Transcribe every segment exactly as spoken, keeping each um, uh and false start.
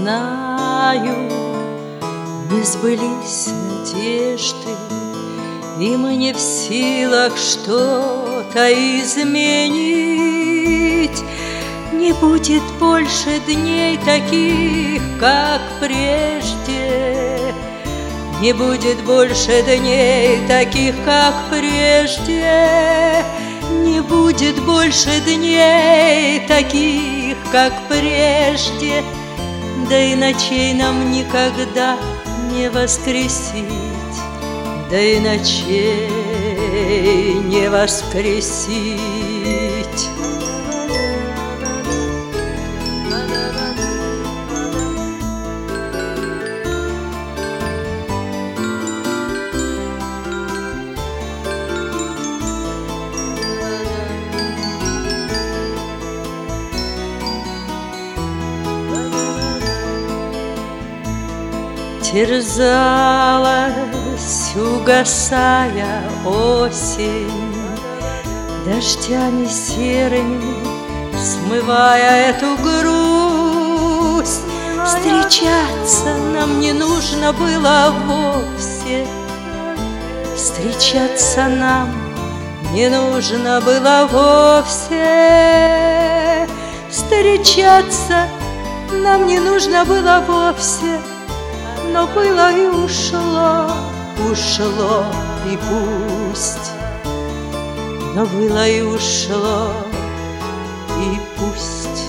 знаю, не сбылись надежды, и мы не в силах что-то изменить. Не будет больше дней таких, как прежде. Не будет больше дней таких, как прежде. Не будет больше дней таких, как прежде. Да и ночей нам никогда не воскресить, да и ночей не воскресить. Терзалась, угасая осень, дождями серыми смывая эту грусть. Встречаться нам не нужно было вовсе, встречаться нам не нужно было вовсе, встречаться нам не нужно было вовсе. Но было и ушло, ушло и пусть. Но было и ушло и пусть.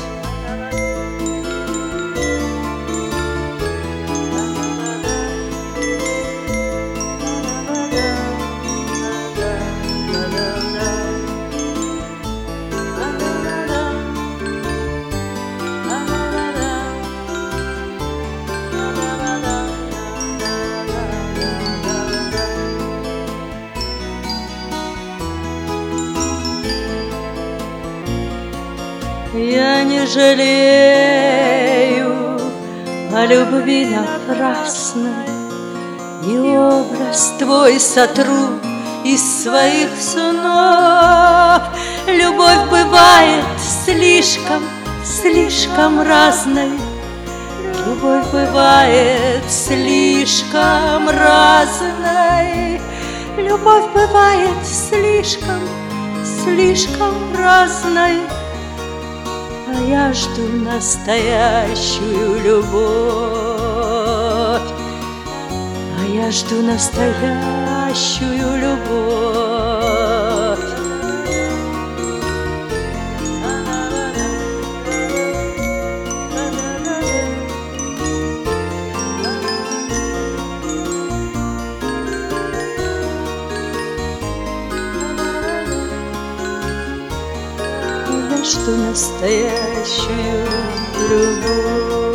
Я не жалею о любви напрасной, и образ твой сотру из своих снов. Любовь бывает слишком, слишком разной. Любовь бывает слишком разной. Любовь бывает слишком, слишком разной. А я жду настоящую любовь, а я жду настоящую любовь. Я жду настоящую любовь.